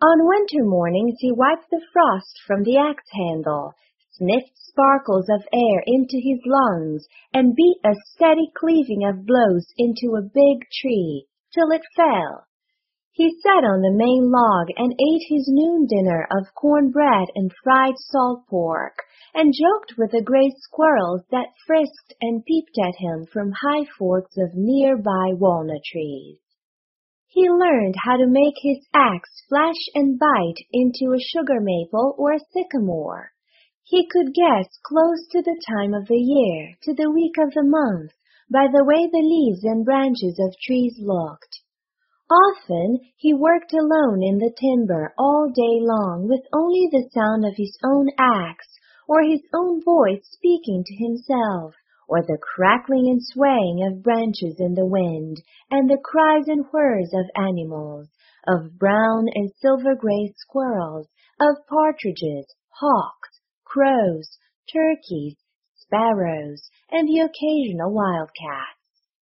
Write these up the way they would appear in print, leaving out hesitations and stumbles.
On winter mornings he wiped the frost from the axe handle, sniffed sparkles of air into his lungs, and beat a steady cleaving of blows into a big tree, till it fell. He sat on the main log and ate his noon dinner of cornbread and fried salt pork, and joked with the gray squirrels that frisked and peeped at him from high forks of nearby walnut trees. He learned how to make his axe flash and bite into a sugar maple or a sycamore. He could guess close to the time of the year, to the week of the month, by the way the leaves and branches of trees looked. Often he worked alone in the timber all day long with only the sound of his own axe or his own voice speaking to himself, or the crackling and swaying of branches in the wind, and the cries and whirs of animals, of brown and silver-gray squirrels, of partridges, hawks, crows, turkeys, sparrows, and the occasional wildcat.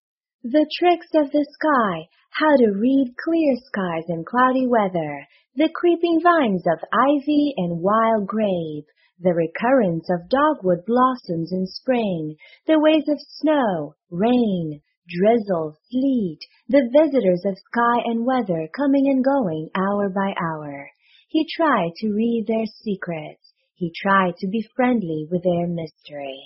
The tricks of the sky, how to read clear skies in cloudy weather, the creeping vines of ivy and wild grape, the recurrence of dogwood blossoms in spring, the ways of snow, rain, drizzle, sleet, the visitors of sky and weather coming and going hour by hour. He tried to read their secrets. He tried to be friendly with their mystery.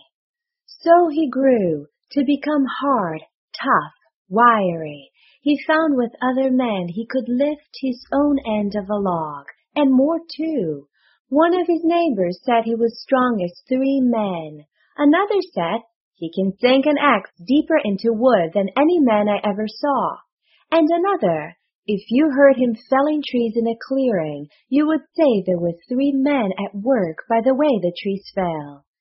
So he grew to become hard, tough, wiry. He found with other men he could lift his own end of a log, and more too. One of his neighbors said he was strong as 3 men. Another said, "He can sink an axe deeper into wood than any man I ever saw." And another, "If you heard him felling trees in a clearing, you would say there were 3 men at work by the way the trees fell."